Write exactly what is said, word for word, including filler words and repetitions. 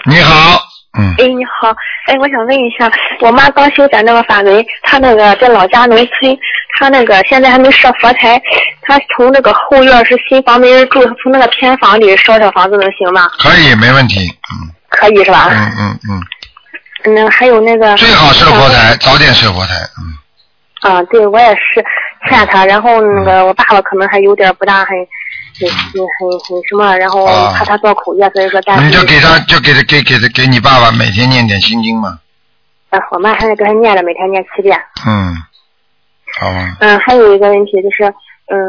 你好，嗯。 哎，你好，哎，我想问一下，我妈刚修咱那个法门，她那个在老家农村，她那个现在还没设佛台，她从那个后院是新房没人住，从那个偏房里烧小房子能行吗？ 可以，没问题，嗯。 可以是吧？ 嗯嗯嗯。 嗯，还有那个。 最好设佛台，早点设佛台，嗯。 啊，对，我也是劝他，然后那个我爸爸可能还有点不大很。很很很很什么，然后怕他造口业，所以说但是你就给他就给他给给给你爸爸每天念点心经嘛。 啊，我妈还在给他念了，每天念七遍。 嗯，好啊。 嗯，还有一个问题就是，